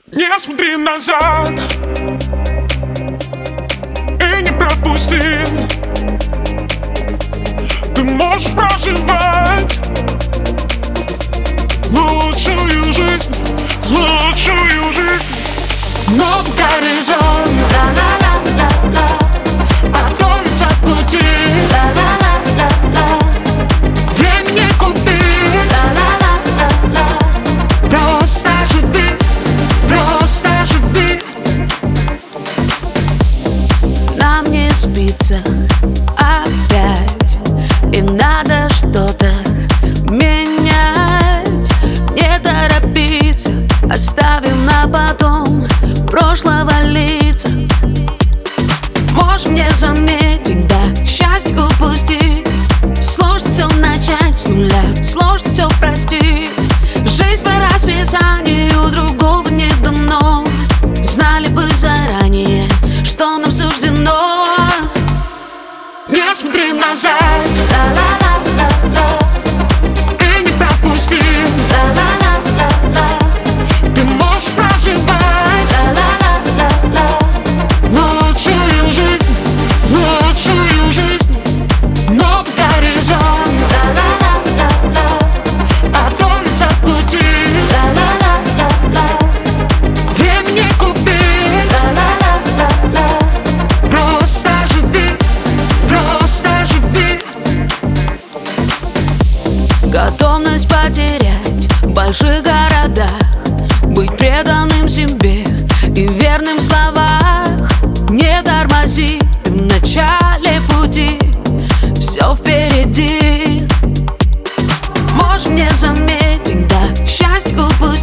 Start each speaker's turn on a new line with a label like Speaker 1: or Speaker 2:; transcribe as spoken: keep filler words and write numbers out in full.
Speaker 1: Не смотри назад и не пропусти. Ты можешь проживать лучшую жизнь, лучшую жизнь.
Speaker 2: Новый горизонт, ла-ла-ла-ла-ла, откроются пути, ла-ла-ла-ла-ла. Время не купить, ла-ла-ла-ла-ла. Просто живи, просто живи. Нам не спится опять, и надо что-то менять. Не торопиться, оставим на потом прошлого лица. Можешь мне заметить, да, счастье упустить. Сложно все начать с нуля, сложно все простить. Жизнь по расписанию, другого не дано. Знали бы заранее, что нам суждено. Не смотри назад, ла-ла-ла-ла-ла, и не пропусти, ла-ла-ла-ла-ла. Ты можешь проживать, ла-ла-ла-ла-ла, лучшую жизнь, лучшую жизнь. Новый горизонт, ла-ла-ла-ла-ла, откроются пути, ла-ла-ла-ла-ла. Время не купить, ла-ла-ла-ла-ла. Просто живи, просто живи. Готовность потерять в больших городах, быть преданным себе и верным в словах. Не тормози, ты в начале пути, все впереди. Можешь мне заметить, да, счастье упустить.